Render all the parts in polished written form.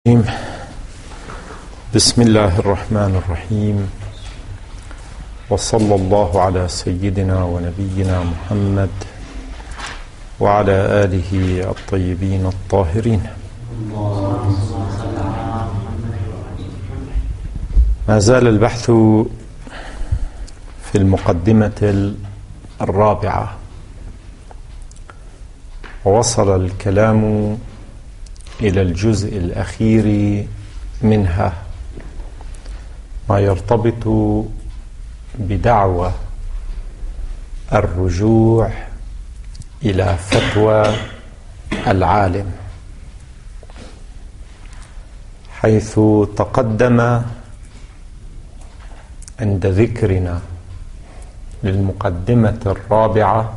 بسم الله الرحمن الرحيم، وصلى الله على سيدنا ونبينا محمد وعلى آله الطيبين الطاهرين. ما زال البحث في المقدمة الرابعة، ووصل الكلام إلى الجزء الأخير منها، ما يرتبط بدعوى الرجوع إلى فتوى العالم، حيث تقدم عند ذكرنا للمقدمة الرابعة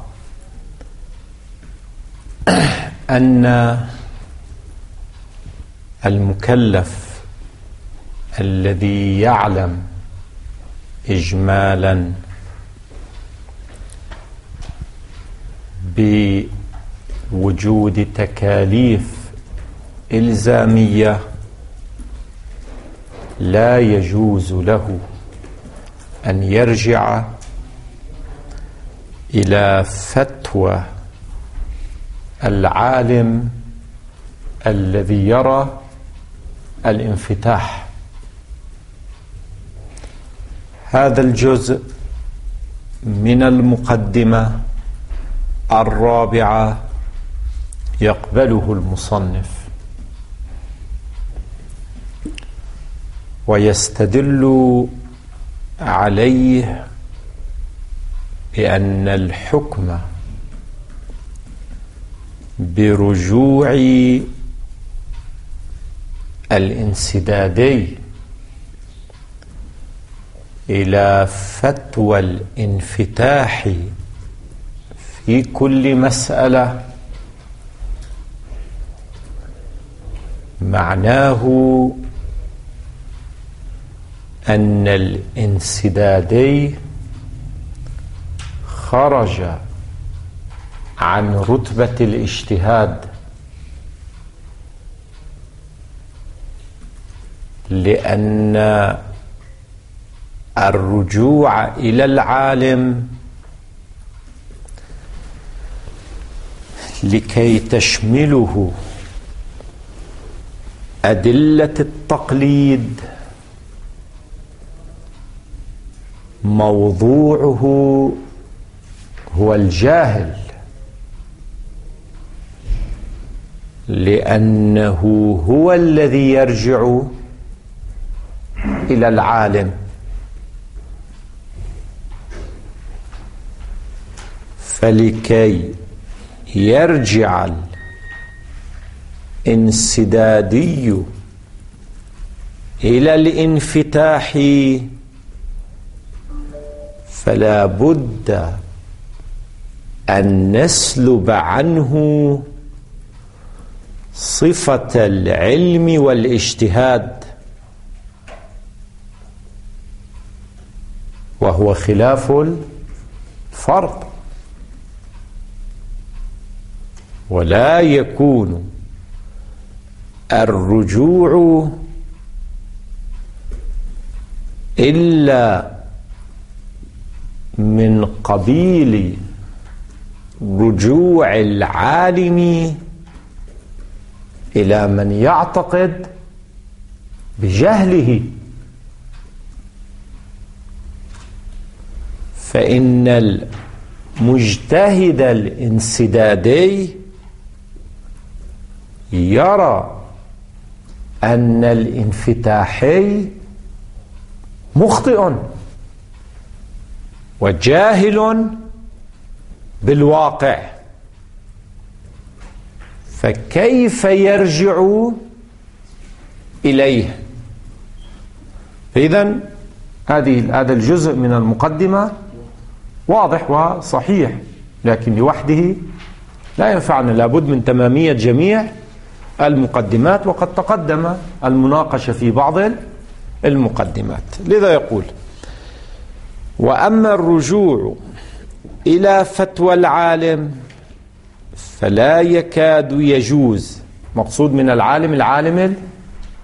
أن المكلف الذي يعلم إجمالا بوجود تكاليف إلزامية لا يجوز له أن يرجع إلى فتوى العالم الذي يرى الانفتاح. هذا الجزء من المقدمة الرابعة يقبله المصنف ويستدل عليه بأن الحكم برجوع الانسدادي إلى فتوى الانفتاح في كل مسألة معناه أن الانسدادي خرج عن رتبة الاجتهاد، لأن الرجوع إلى العالم لكي تشمله أدلة التقليد موضوعه هو الجاهل، لأنه هو الذي يرجع إلى العالم، فلكي يرجع الانسدادي إلى الانفتاح فلا بد أن نسلب عنه صفة العلم والاجتهاد، وهو خلاف الفرض، ولا يكون الرجوع إلا من قبيل رجوع العالم إلى من يعتقد بجهله، فإن المجتهد الانسدادي يرى أن الانفتاحي مخطئ وجاهل بالواقع، فكيف يرجع إليه؟ فإذن هذا الجزء من المقدمة واضح وصحيح، لكن لوحده لا ينفعنا، لابد من تمامية جميع المقدمات، وقد تقدم المناقشة في بعض المقدمات. لذا يقول: وأما الرجوع إلى فتوى العالم فلا يكاد يجوز. مقصود من العالم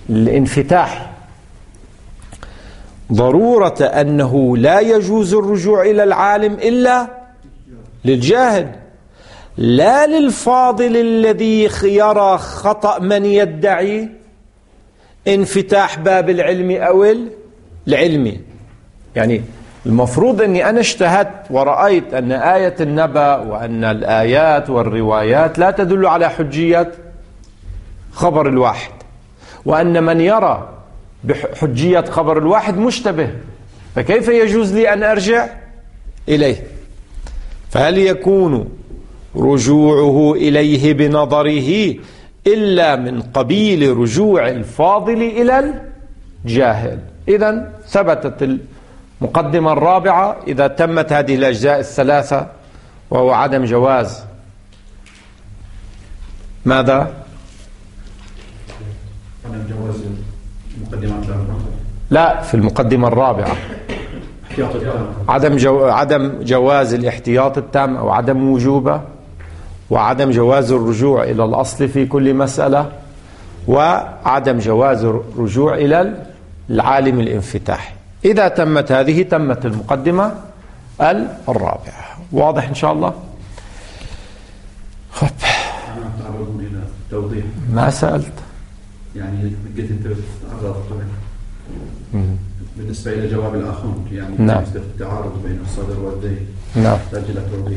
الانفتاح، ضرورة أنه لا يجوز الرجوع إلى العالم إلا للجاهل، لا للفاضل الذي يرى خطأ من يدعي انفتاح باب العلم أو العلم. يعني المفروض أني أنا اجتهدت ورأيت أن آية النبأ وأن الآيات والروايات لا تدل على حجية خبر الواحد، وأن من يرى بحجية خبر الواحد مشتبه، فكيف يجوز لي أن أرجع إليه؟ فهل يكون رجوعه إليه بنظره إلا من قبيل رجوع الفاضل إلى الجاهل؟ إذن ثبتت المقدمة الرابعة إذا تمت هذه الأجزاء الثلاثة، وهو عدم جواز ماذا؟ عدم جواز المقدمات الأربعة. لا، في المقدمة الرابعة عدم جواز الاحتياط التام أو عدم وجوبه، وعدم جواز الرجوع إلى الأصل في كل مسألة، وعدم جواز الرجوع إلى العالم الانفتاح. إذا تمت هذه تمت المقدمة الرابعة. واضح إن شاء الله؟ توضيح ما سألت يعني قلت أنت تعرضت بالنسبة إلى جواب الآخون، يعني نعم. بالنسبة للتعارض بين الصدر والذيل، نعم. تحتاج إلى توضيح.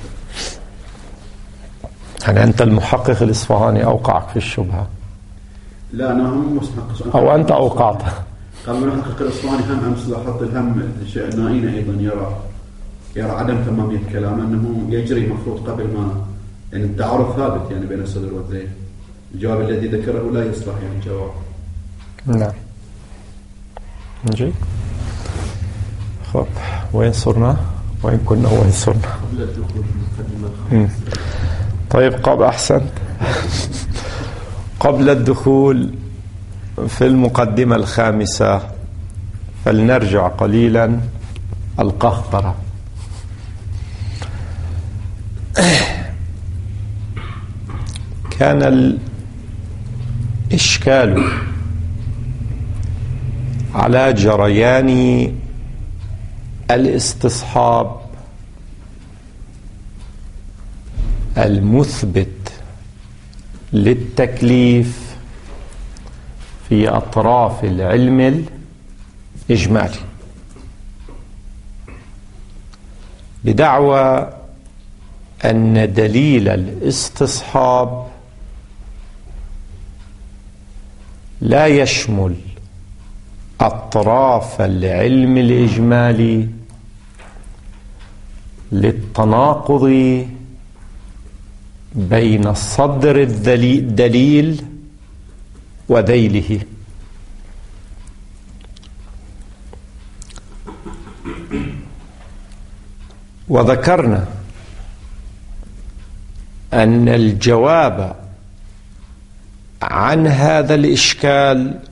يعني أنت المحقق الإصفهاني أوقعك في الشبهة. لا، أنا هم محقق، أو أنت أوقعتها. قال المحقق الإصفهاني هم أمس لاحظت الهم الشيء النائين أيضا يرى عدم تمامية كلامه، أنه يجري مفروض قبل ما يعني التعارض ثابت يعني بين الصدر والذيل. الجواب الذي ذكره لا يصلح يعني جواب. نعم. نجي. خب، وين صرنا؟ وين كنا وين صرنا؟ قبل الدخول في المقدمة. طيب، أحسن. قبل الدخول في المقدمة الخامسة فلنرجع قليلا القهقرة. كان الإشكال على جريان الاستصحاب المثبت للتكليف في أطراف العلم الإجمالي، بدعوى أن دليل الاستصحاب لا يشمل أطراف العلم الإجمالي للتناقض بين صدر الدليل وذيله. وذكرنا أن الجواب عن هذا الإشكال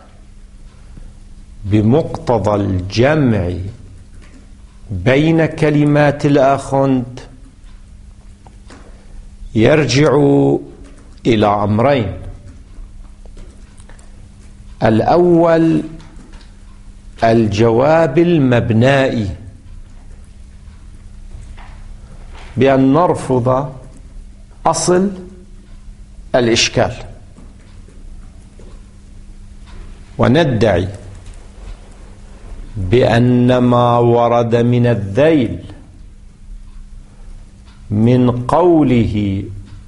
بمقتضى الجمع بين كلمات الآخوند يرجع إلى أمرين: الأول الجواب المبنائي بأن نرفض أصل الإشكال وندعي بأن ما ورد من الذيل من قوله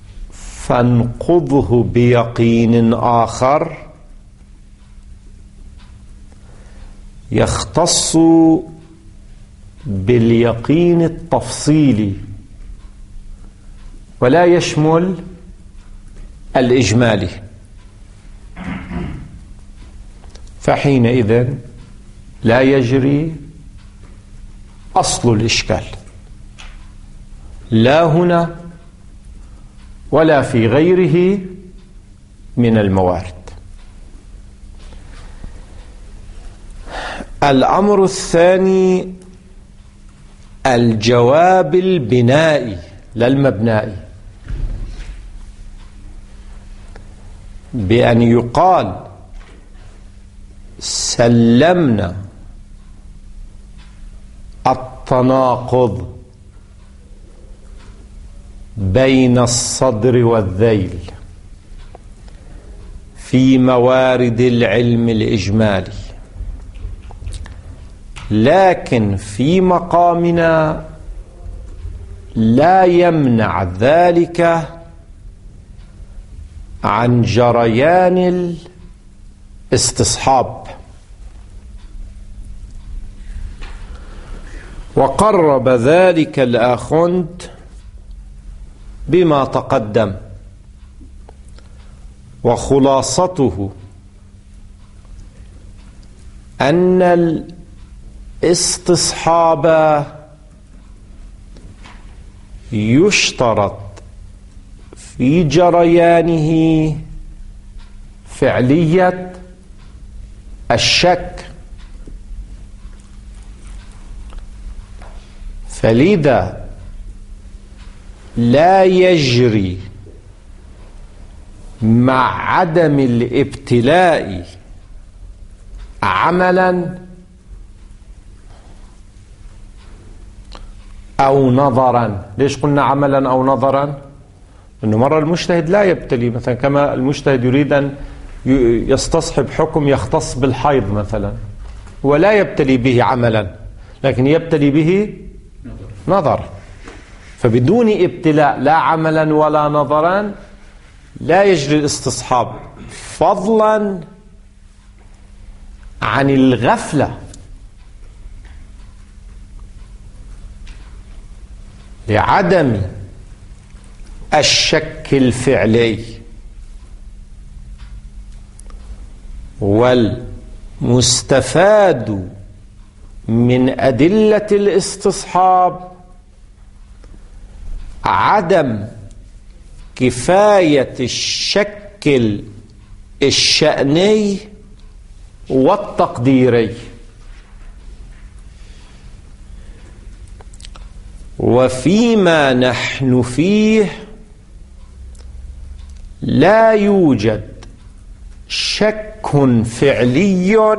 فانقضه بيقين آخر يختص باليقين التفصيلي ولا يشمل الإجمالي، فحينئذ لا يجري أصل الإشكال لا هنا ولا في غيره من الموارد. الأمر الثاني الجواب البنائي لا المبنائي، بأن يقال سلمنا التناقض بين الصدر والذيل في موارد العلم الإجمالي، لكن في مقامنا لا يمنع ذلك عن جريان الاستصحاب. وقرب ذلك الآخوند بما تقدم، وخلاصته أن الاستصحاب يشترط في جريانه فعلية الشك، فلذا لا يجري مع عدم الابتلاء عملا أو نظرا. ليش قلنا عملا أو نظرا؟ لأنه مرة المجتهد لا يبتلي، مثلا كما المجتهد يريد أن يستصحب حكم يختص بالحيض مثلا، ولا يبتلي به عملا لكن يبتلي به نظر، فبدون ابتلاء لا عملا ولا نظرا لا يجري الاستصحاب، فضلا عن الغفلة لعدم الشك الفعلي. والمستفاد من أدلة الاستصحاب عدم كفاية الشك الشأني والتقديري. وفيما نحن فيه لا يوجد شك فعلي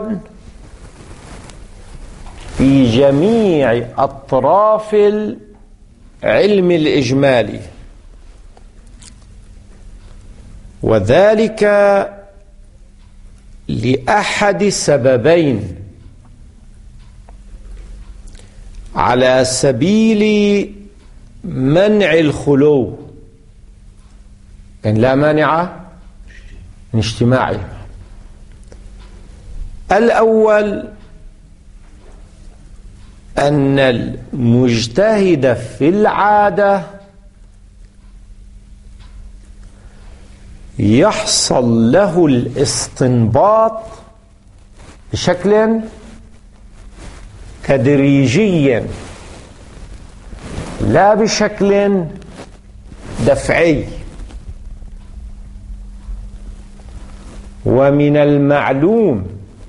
في جميع أطراف العلم الإجمالي، وذلك لأحد سببين: على سبيل منع الخلو، يعني لا مانع من اجتماعه. الأول أن المجتهد في العادة يحصل له الاستنباط بشكل تدريجي لا بشكل دفعي. ومن المعلوم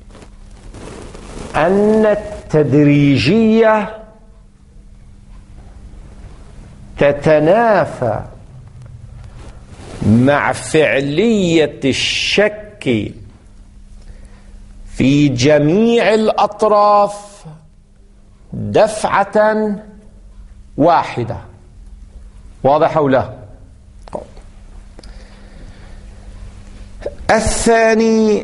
أن التدريجية تتنافى مع فعلية الشك في جميع الأطراف دفعة واحدة. واضح أو لا؟ الثاني،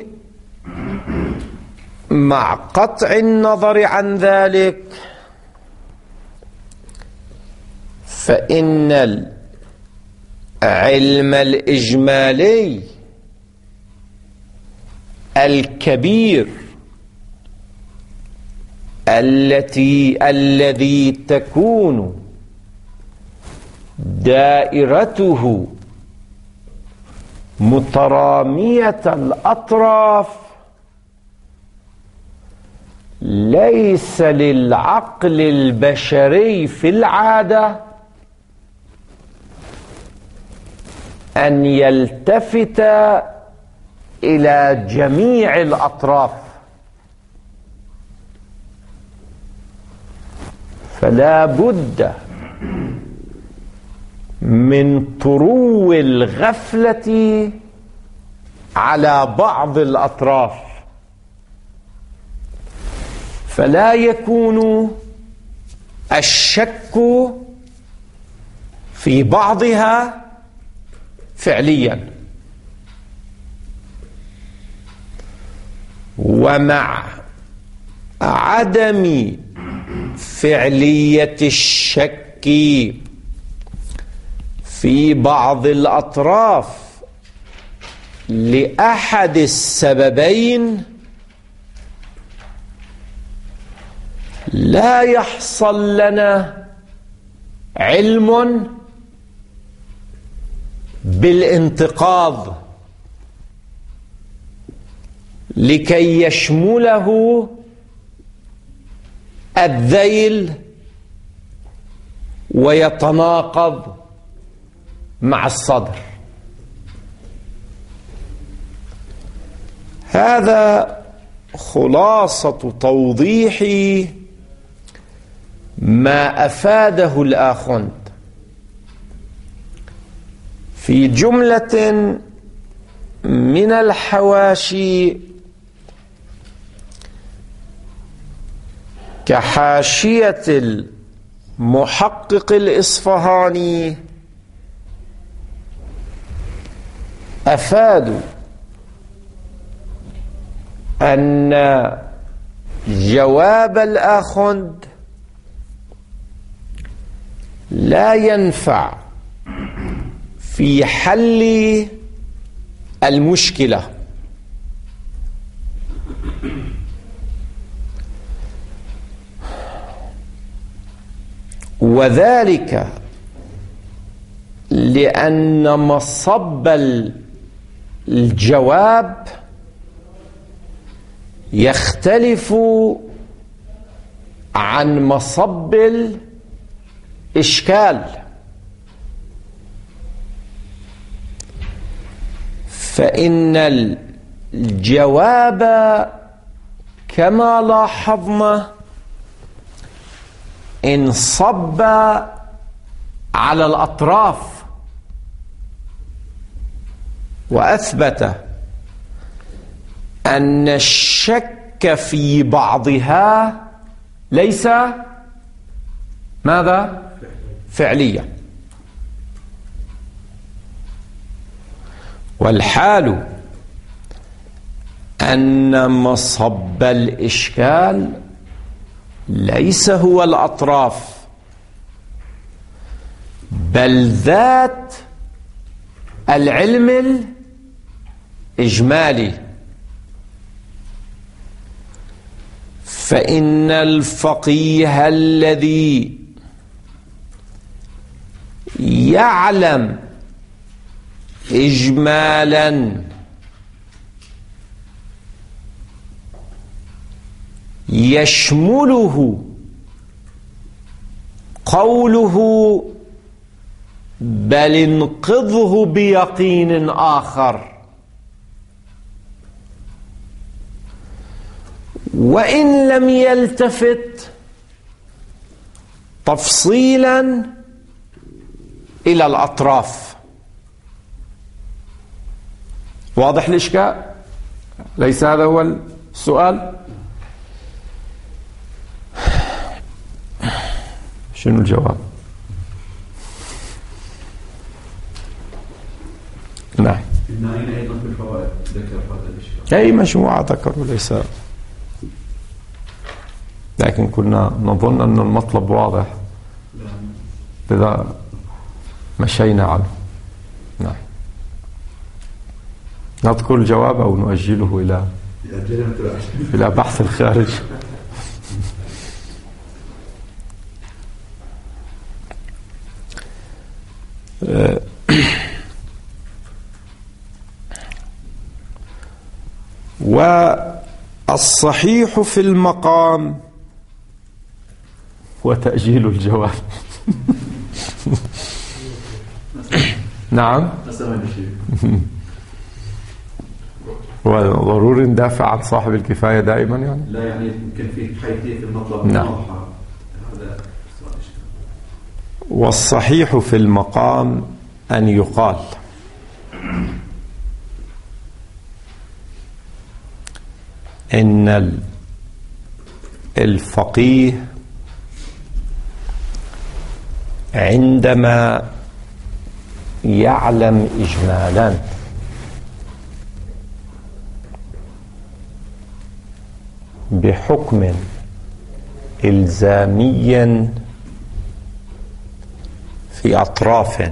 مع قطع النظر عن ذلك، فإن العلم الإجمالي الكبير الذي تكون دائرته مترامية الأطراف ليس للعقل البشري في العادة أن يلتفت إلى جميع الأطراف، فلا بد من طرو الغفلة على بعض الأطراف. فلا يكون الشك في بعضها فعليا. ومع عدم فعلية الشك في بعض الأطراف لأحد السببين لا يحصل لنا علم بالانتقاض لكي يشمله الذيل ويتناقض مع الصدر. هذا خلاصة توضيح ما أفاده الآخوند في جملة من الحواشي كحاشية المحقق الإصفهاني. أفادوا أن جواب الآخوند لا ينفع في حل المشكلة، وذلك لأن مصب الجواب يختلف عن مصب الإشكال. فإن الجواب كما لاحظنا انصب على الأطراف وأثبت أن الشك في بعضها ليس ماذا؟ فعليا. والحال أن مصب الإشكال ليس هو الأطراف بل ذات العلم الإجمالي. فإن الفقيه الذي يعلم إجمالا يشمله قوله بل انقضه بيقين آخر، وإن لم يلتفت تفصيلا إلى الأطراف. واضح الإشكال؟ ليس هذا هو السؤال؟ شنو الجواب؟ نعم. النائين أيضا في الفوائد ذكر هذا الإشكال. أي مجموعة ذكروا ليس، لكن كنا نظن أن المطلب واضح لذا مشينا عنه. نعم. نذكر الجواب أو نؤجله إلى بحث الخارج. والصحيح في المقام وتأجيل الجواب. نعم. وضروري ندافع عن صاحب الكفاية دائما يعني. لا يعني يمكن في حيثية في المطلب. نعم. هذا والصحيح في المقام أن يقال إن الفقيه عندما يعلم إجمالا بحكم إلزامي في أطراف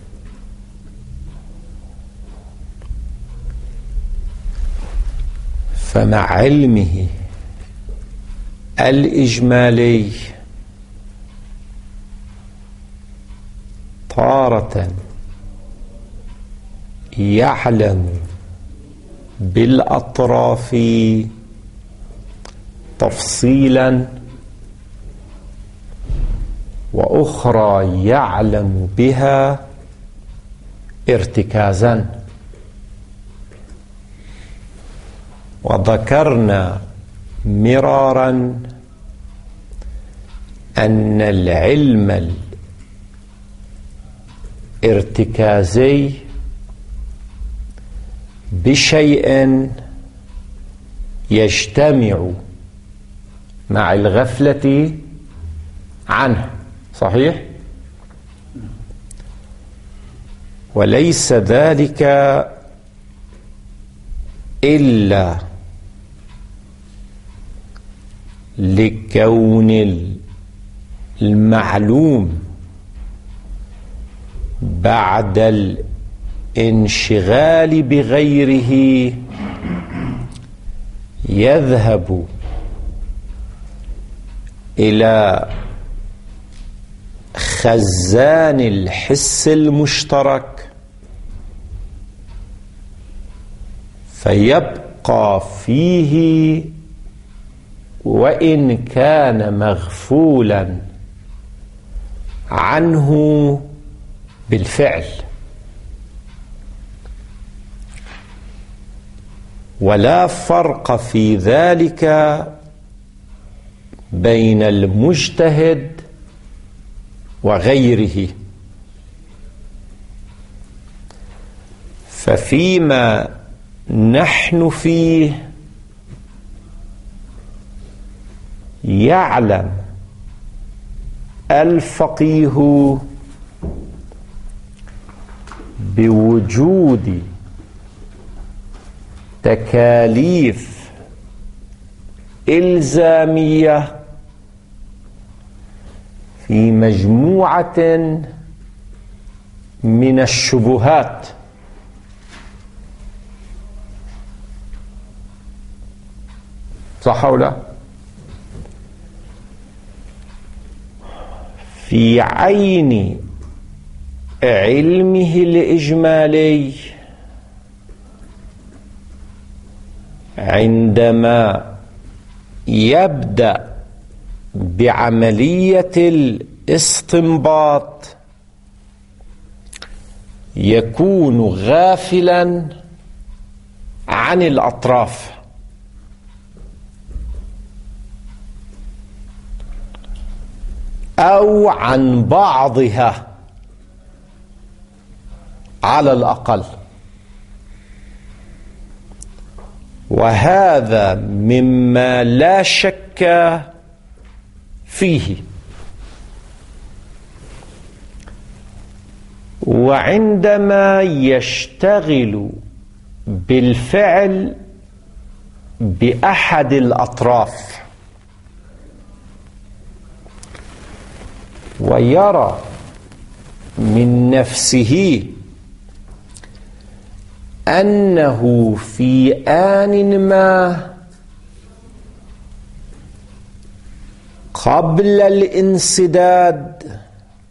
فمع علمه الإجمالي تارة يعلم بالأطراف تفصيلا وأخرى يعلم بها ارتكازا. وذكرنا مرارا أن العلم الارتكازي بشيء يجتمع مع الغفلة عنه، صحيح؟ وليس ذلك إلا لكون المعلوم بعد الانشغال بغيره يذهب إلى خزان الحس المشترك فيبقى فيه وإن كان مغفولا عنه بالفعل. ولا فرق في ذلك بين المجتهد وغيره. ففيما نحن فيه يعلم الفقيه بوجود تكاليف إلزامية في مجموعة من الشبهات صح أو لا؟ في عين علمه الإجمالي عندما يبدأ بعملية الاستنباط يكون غافلا عن الأطراف، أو عن بعضها على الأقل. وهذا مما لا شك فيه. وعندما يشتغل بالفعل بأحد الأطراف ويرى من نفسه أنه في آن ما قبل الانسداد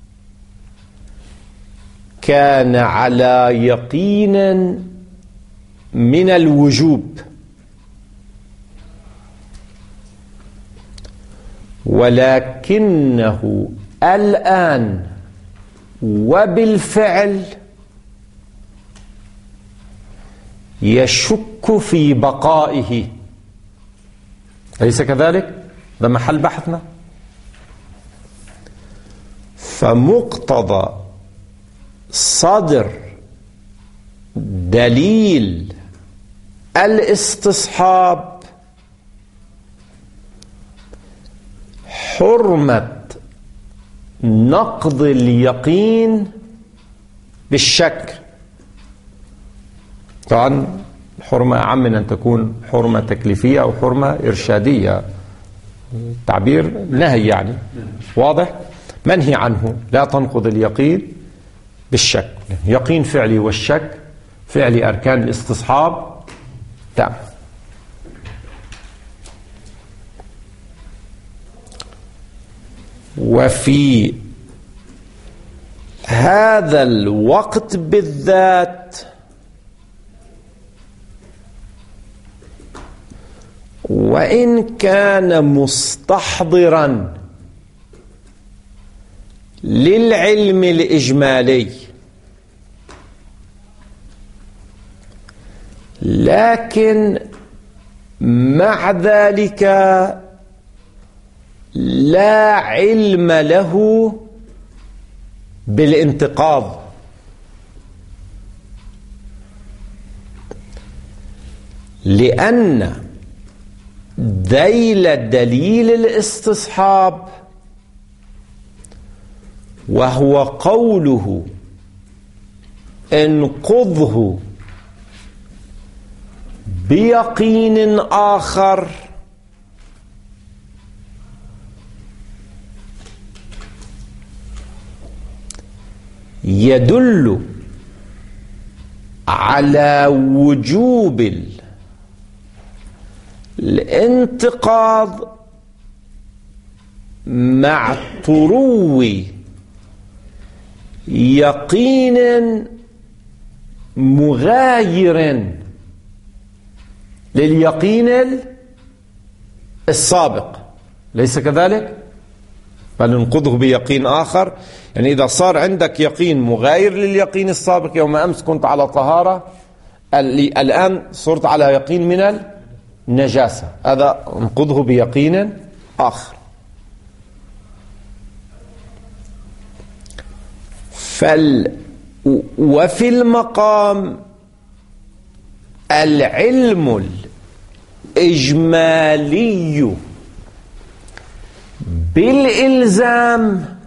كان على يقين من الوجوب، ولكنه الآن وبالفعل يشك في بقائه. أليس كذلك؟ ده محل بحثنا. فمقتضى صدر دليل الاستصحاب حرمة نقض اليقين بالشك. طبعا حرمة أعم من أن تكون حرمة تكليفية أو حرمة إرشادية، تعبير نهي يعني واضح، منهي عنه. لا تنقض اليقين بالشك. يقين فعلي والشك فعلي أركان الاستصحاب تام. وفي هذا الوقت بالذات وإن كان مستحضرا للعلم الإجمالي، لكن مع ذلك لا علم له بالانتقاض، لأن ذيل دليل الاستصحاب وهو قوله انقضه بيقين آخر يدل على وجوب الانتقاض مع طرو يقين مغاير لليقين السابق، ليس كذلك؟ بل ننقضه بيقين آخر. يعني إذا صار عندك يقين مغاير لليقين السابق، يوم أمس كنت على طهارة، الآن صرت على يقين من النجاسة، هذا ننقضه بيقين آخر. وفي المقام العلم الإجمالي بالإلزام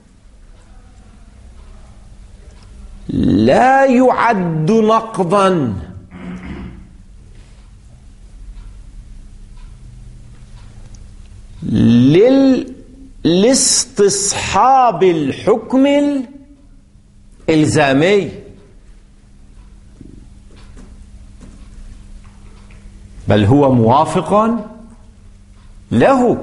لا يعد نقضا للاستصحاب الحكم الإلزامي، بل هو موافق له.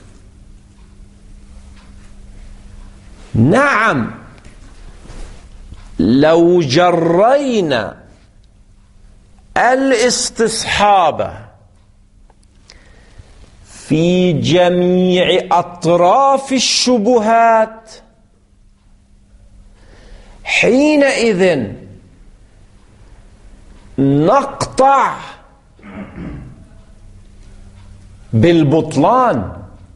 نعم، لو جرينا الاستصحاب في جميع أطراف الشبهات، حينئذ نقطع بالبطلان.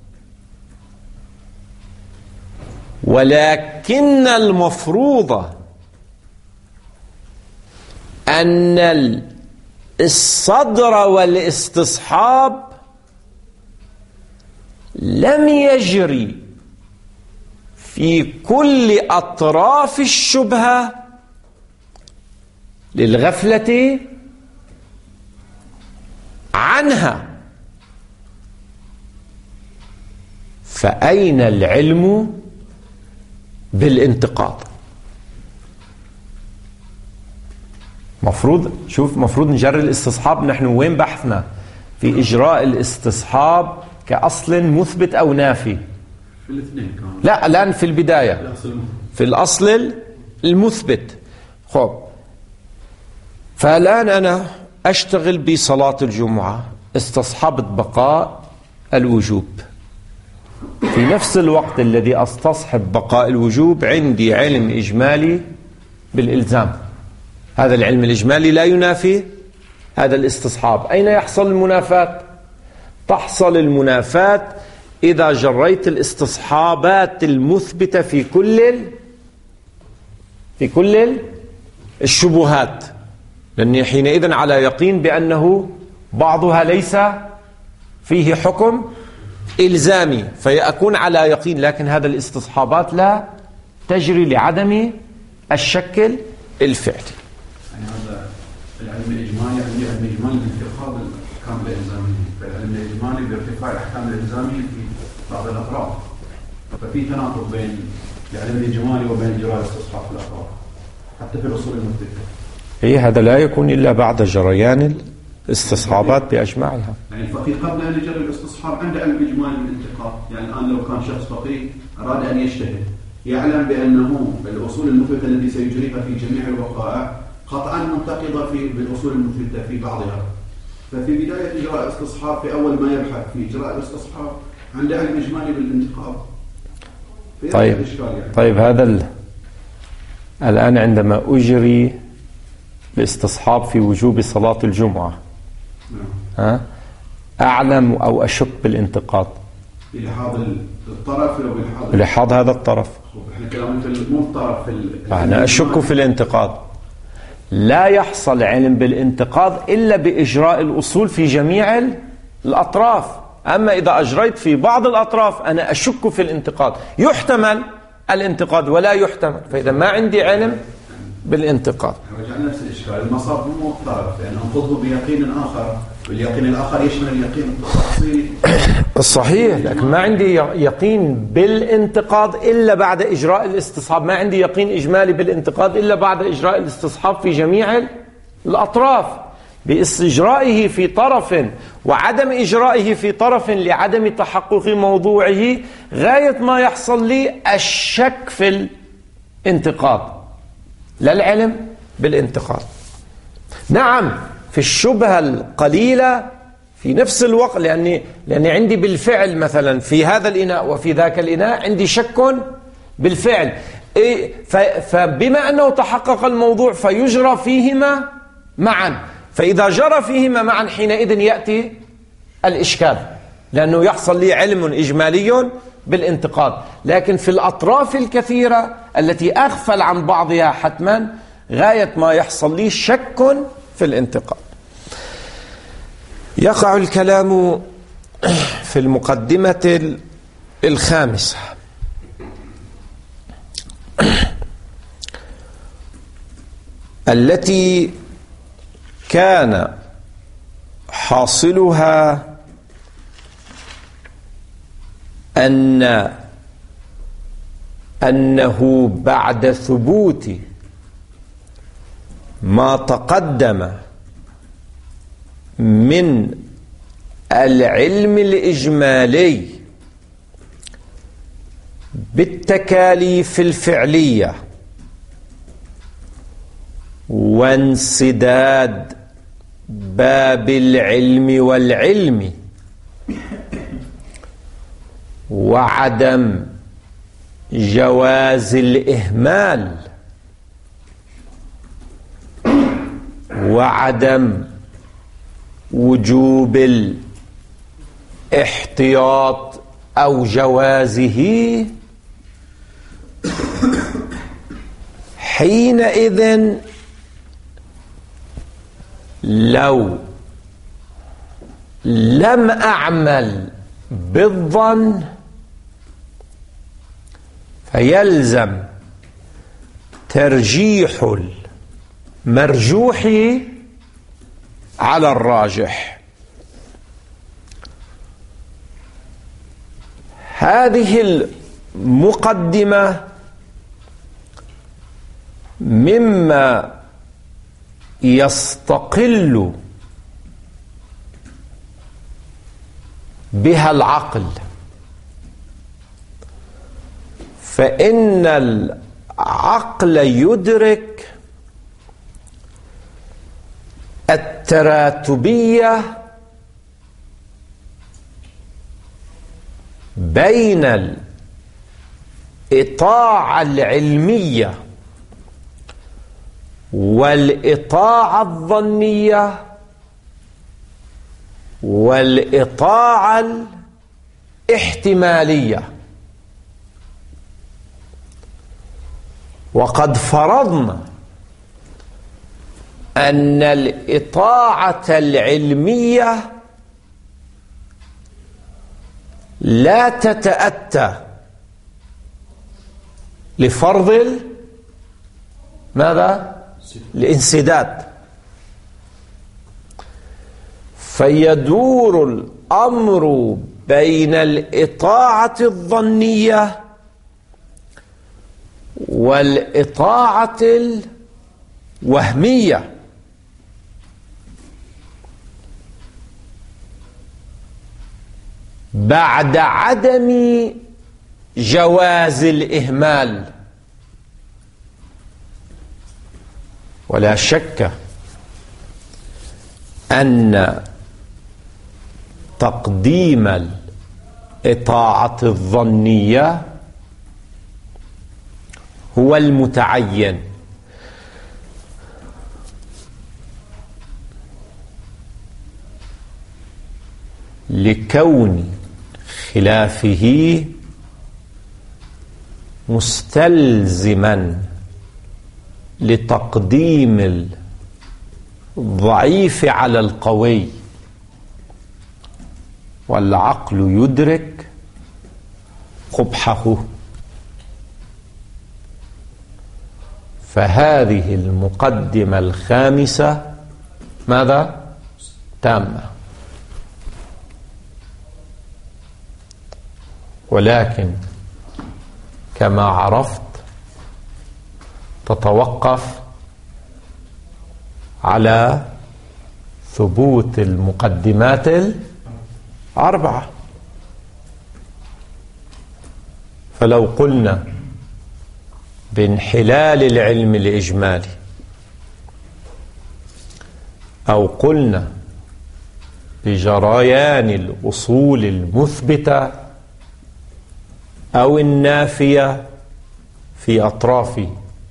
ولكن المفروض أن الصدر والاستصحاب لم يجري في كل أطراف الشبهة للغفلة عنها، فأين العلم بالانتقاض؟ مفروض نجري الاستصحاب. نحن وين بحثنا في إجراء الاستصحاب كأصل مثبت أو نافي؟ في الاثنين كانوا. لا، الآن في البداية في الأصل المثبت. خب، فالآن أنا أشتغل بصلاة الجمعة، استصحبت بقاء الوجوب. في نفس الوقت الذي أستصحب بقاء الوجوب عندي علم إجمالي بالإلزام. هذا العلم الإجمالي لا ينافي هذا الاستصحاب. أين يحصل المنافاة؟ تحصل المنافاة إذا جريت الاستصحابات المثبتة في كل الشبهات، لأني حينئذ على يقين بأنه بعضها ليس فيه حكم إلزامي فيكون على يقين، لكن هذا الاستصحابات لا تجري لعدم الشك الفعلي. يعني هذا العلم الإجمالي، عندي علم إجمالي بانتقاض الأحكام الإلزامية، فالعلم الإجمالي بارتفاع الأحكام الإلزامية في بعض الأطراف، ففي تناقض بين العلم الإجمالي وبين إجراء الاستصحاب في الأطراف حتى في الأصول المتفقة. هذا لا يكون إلا بعد جريان الاستصحابات بأجمعها. يعني الفقيه قبل أن يجري الاستصحاب عنده علم إجمالي بالانتقاض. يعني الآن لو كان شخص فقيه أراد أن يجتهد يعلم بأنه الأصول المثبتة التي سيجريها في جميع الوقائع قطعا منتقضة بالأصول المثبتة في بعضها، ففي بداية إجراء الاستصحاب في أول ما يبحث في إجراء الاستصحاب عنده علم إجمالي بالانتقاض. طيب هذا الآن عندما أجري الاستصحاب في وجوب صلاة الجمعة أعلم أو أشك بالانتقاض بلحاظ الطرف لو بلحاظ هذا الطرف. احنا كلامنا مو الطرف أنا أشك في الانتقاض. لا يحصل علم بالانتقاض إلا بإجراء الأصول في جميع الأطراف. أما إذا أجريت في بعض الأطراف أنا أشك في الانتقاض، يحتمل الانتقاض ولا يحتمل، فإذا ما عندي علم بالانتقاض. رجعنا نفس الإشكال، المصاب مو الطرف، يعني أنقضه بيقين آخر، واليقين الآخر يشمل اليقين التفصيلي الصحيح، لكن ما عندي يقين بالانتقاض إلا بعد إجراء الاستصحاب، ما عندي يقين إجمالي بالانتقاض إلا بعد إجراء الاستصحاب في جميع الأطراف. باستجرائه في طرف وعدم إجرائه في طرف لعدم تحقق موضوعه غاية ما يحصل لي الشك في الانتقاض لا العلم بالانتقاض. نعم في الشبهة القليلة في نفس الوقت، لأني عندي بالفعل مثلا في هذا الإناء وفي ذاك الإناء عندي شك بالفعل، فبما أنه تحقق الموضوع فيجرى فيهما معا، فإذا جرى فيهما معا حينئذ يأتي الإشكال، لأنه يحصل لي علم إجمالي بالانتقاض. لكن في الأطراف الكثيرة التي أغفل عن بعضها حتما غاية ما يحصل لي شك في الانتقاض. يقع الكلام في المقدمة الخامسة التي كان حاصلها أنه بعد ثبوت ما تقدم من العلم الإجمالي بالتكاليف الفعلية وانسداد باب العلم والعلم وعدم جواز الإهمال وعدم وجوب الاحتياط أو جوازه، حينئذ لو لم أعمل بالظن فيلزم ترجيح المرجوح على الراجح. هذه المقدمة مما يستقل بها العقل، فإن العقل يدرك التراتبية بين الإطاعة العلمية والإطاعة الظنية والإطاعة الاحتمالية. وقد فرضنا أن الإطاعة العلمية لا تتأتى لفرض ماذا؟ الانسداد. فيدور الأمر بين الإطاعة الظنية والإطاعة الوهمية. بعد عدم جواز الإهمال. ولا شك أن تقديم الإطاعة الظنية هو المتعين، لكون خلافه مستلزما لتقديم الضعيف على القوي، والعقل يدرك قبحه. فهذه المقدمة الخامسة ماذا؟ تامة. ولكن كما عرفت تتوقف على ثبوت المقدمات الأربعة. فلو قلنا بانحلال العلم الإجمالي، أو قلنا بجريان الأصول المثبتة أو النافية في أطرافه،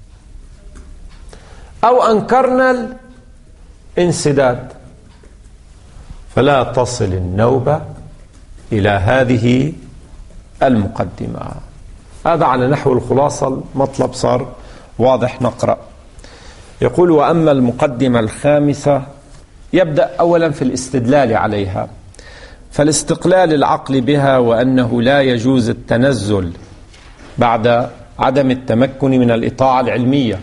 أو أنكرنا الانسداد، فلا تصل النوبة إلى هذه المقدمة. هذا على نحو الخلاصة، المطلب صار واضح. نقرأ. يقول: وأما المقدمة الخامسة، يبدأ أولا في الاستدلال عليها. فالاستقلال العقل بها، وأنه لا يجوز التنزل بعد عدم التمكن من الإطاعة العلمية،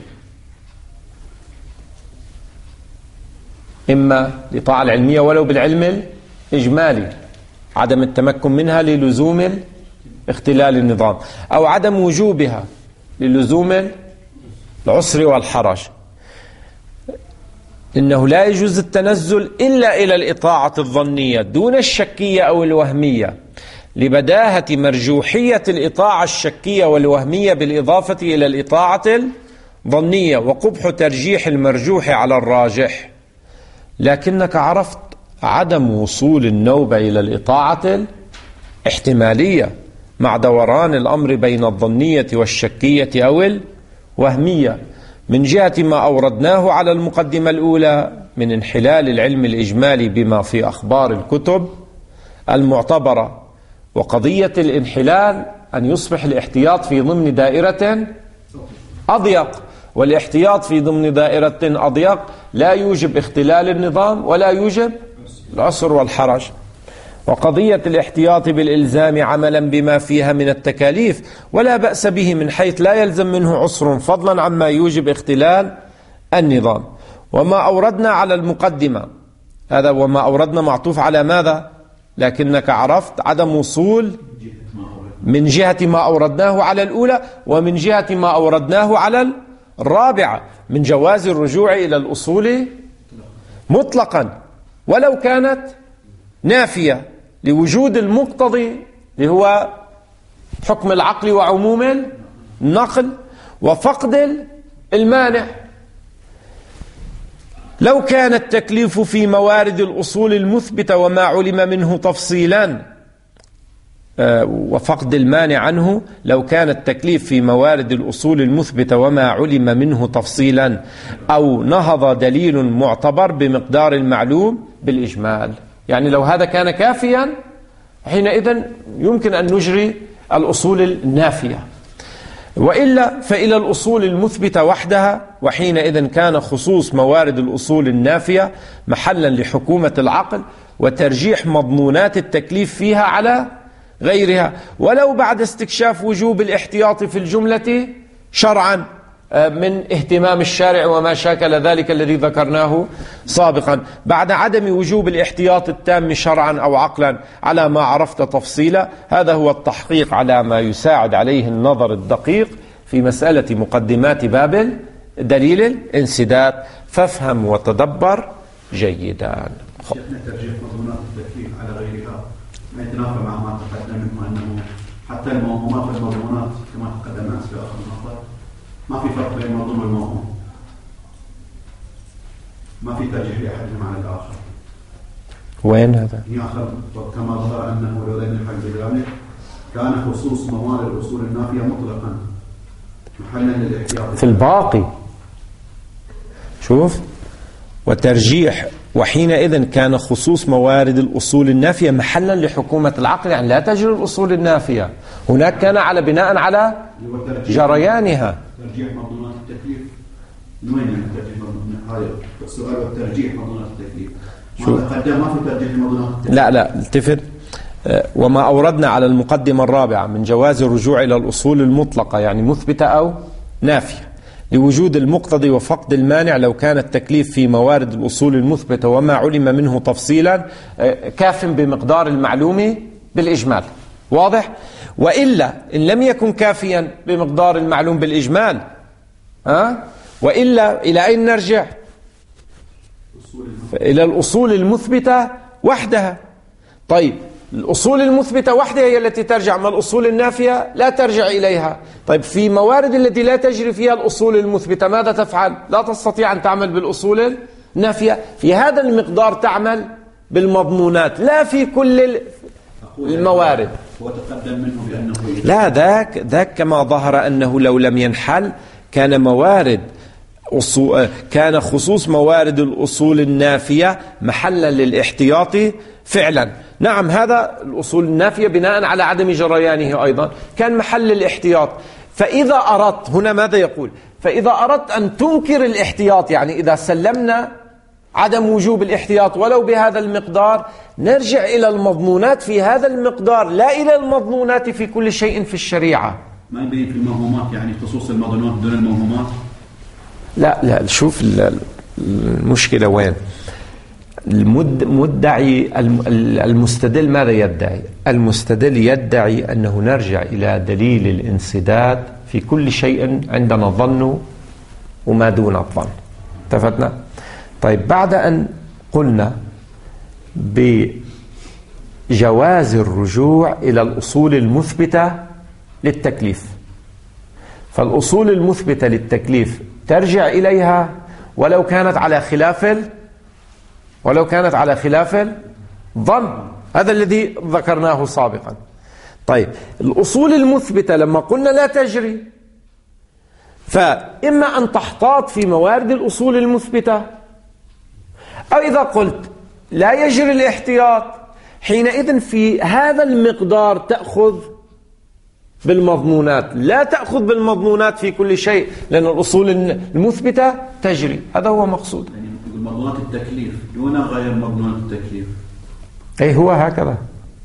إما الإطاعة العلمية ولو بالعلم الإجمالي، عدم التمكن منها للزوم اختلال النظام، أو عدم وجوبها للزوم العسر والحرج. إنه لا يجوز التنزل إلا إلى الإطاعة الظنية دون الشكية أو الوهمية، لبداهة مرجوحية الإطاعة الشكية والوهمية بالإضافة إلى الإطاعة الظنية، وقبح ترجيح المرجوح على الراجح. لكنك عرفت عدم وصول النوبة إلى الإطاعة الاحتمالية مع دوران الأمر بين الظنية والشكية أو الوهمية، من جهة ما أوردناه على المقدمة الأولى من انحلال العلم الإجمالي بما في أخبار الكتب المعتبرة. وقضية الانحلال أن يصبح الاحتياط في ضمن دائرة أضيق، والاحتياط في ضمن دائرة أضيق لا يوجب اختلال النظام ولا يوجب العسر والحرج. وقضية الاحتياط بالإلزام عملا بما فيها من التكاليف ولا بأس به من حيث لا يلزم منه عسر، فضلا عما يوجب اختلال النظام. وما أوردنا على المقدمة، هذا وما أوردنا معطوف على ماذا؟ لكنك عرفت عدم وصول من جهة ما أوردناه على الأولى، ومن جهة ما أوردناه على الرابعة، من جواز الرجوع إلى الأصول مطلقا ولو كانت نافية لوجود المقتضي اللي هو حكم العقل وعموم النقل، وفقد المانع. لو كان التكليف في موارد الأصول المثبتة وما علم منه تفصيلا، وفقد المانع عنه، لو كان التكليف في موارد الأصول المثبتة وما علم منه تفصيلا، أو نهض دليل معتبر بمقدار المعلوم بالإجمال. يعني لو هذا كان كافيا حينئذ يمكن أن نجري الأصول النافية، وإلا فإلى الأصول المثبتة وحدها، وحينئذ كان خصوص موارد الأصول النافية محلا لحكومة العقل وترجيح مضمونات التكليف فيها على غيرها، ولو بعد استكشاف وجوب الاحتياط في الجملة شرعا من اهتمام الشارع وما شاكل ذلك الذي ذكرناه سابقا، بعد عدم وجوب الاحتياط التام شرعا أو عقلا على ما عرفت تفصيلا. هذا هو التحقيق على ما يساعد عليه النظر الدقيق في مسألة مقدمات باب دليل الانسداد، فافهم وتدبر جيدا. شيخنا ترجيح مضمونات التكليف على غيرها ما يتنافى مع ما تقدم منه أنه حتى الموهومات والمضمونات كما تقدم أمس في آخر النظر ما في فرق بين المضمون والموهوم، ما في ترجيح لأحدهم على الآخر. وين هذا؟ كما ظهر أنه لو لم يلحق بذلك كان خصوص موارد الأصول النافية مطلقا محلا للاحتياط في الباقي. شوف، وترجيح، وحينئذ كان خصوص موارد الأصول النافية محلا لحكومة العقل، يعني لا تجري الأصول النافية. هناك كان على بناء على جريانها. ترجيح مضمونات التكليف من وين يعني ترجيح مضمونات؟ هذا السؤال. والترجيح مضمونات التكليف ما تقدم، ما في ترجيح مضمونات التكليف. لا التفت. وما أوردنا على المقدمة الرابعة من جواز الرجوع إلى الأصول المطلقة يعني مثبتة أو نافية لوجود المقتضي وفقد المانع لو كان التكليف في موارد الأصول المثبتة وما علم منه تفصيلا كاف بمقدار المعلوم بالإجمال. واضح؟ وإلا إن لم يكن كافيا بمقدار المعلوم بالإجمال وإلا إلى أين نرجع؟ إلى الأصول المثبتة وحدها. طيب الأصول المثبتة وحدها هي التي ترجع، ما الأصول النافية لا ترجع إليها. طيب في موارد التي لا تجري فيها الأصول المثبتة ماذا تفعل؟ لا تستطيع أن تعمل بالأصول النافية. في هذا المقدار تعمل بالمضمونات لا في كل الموارد. وتقدم منه بأنه لا، ذاك كما ظهر أنه لو لم ينحل كان خصوص موارد الأصول النافية محلا للاحتياط فعلا. نعم، هذا الأصول النافية بناء على عدم جريانه أيضا كان محل الاحتياط. فإذا أردت هنا ماذا يقول؟ فإذا أردت أن تنكر الاحتياط، يعني إذا سلمنا عدم وجوب الاحتياط ولو بهذا المقدار، نرجع إلى المضمونات في هذا المقدار لا إلى المضمونات في كل شيء في الشريعة. ما يبين في الموهومات يعني خصوص المضمونات دون الموهومات. لا شوف المشكلة وين. المدعي المستدل ماذا يدعي؟ المستدل يدعي أنه نرجع إلى دليل الانسداد في كل شيء عندنا ظن وما دون الظن. اتفقنا؟ طيب بعد أن قلنا بجواز الرجوع إلى الأصول المثبتة للتكليف، فالأصول المثبتة للتكليف ترجع إليها ولو كانت على خلاف الظن. هذا الذي ذكرناه سابقا. طيب الأصول المثبتة لما قلنا لا تجري، فإما أن تحتاط في موارد الأصول المثبتة، أو إذا قلت لا يجري الاحتياط حينئذ في هذا المقدار تأخذ بالمضمونات، لا تأخذ بالمضمونات في كل شيء لأن الأصول المثبتة تجري. هذا هو مقصود. يعني مضمونات التكليف دون غير مضمونات التكليف. أي هو هكذا.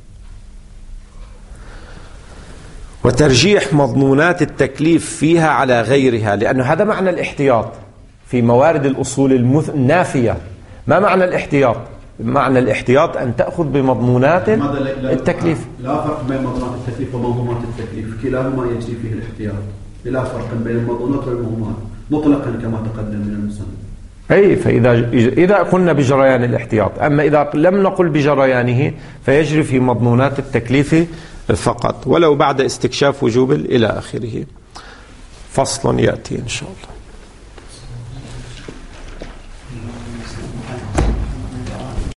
وترجيح مضمونات التكليف فيها على غيرها، لأنه هذا معنى الاحتياط في موارد الأصول النافية. ما معنى الاحتياط؟ معنى الاحتياط أن تأخذ بمضمونات التكليف. لا فرق بين مضمونات التكليف وموهومات التكليف، كلاهما يجري فيه الاحتياط. لا فرق بين المضمونات والموهومات مطلقا كما تقدم من المسلم. أي فإذا قلنا بجريان الاحتياط، أما إذا لم نقل بجريانه فيجري في مضمونات التكليف فقط ولو بعد استكشاف وجوب إلى آخره. فصل يأتي إن شاء الله.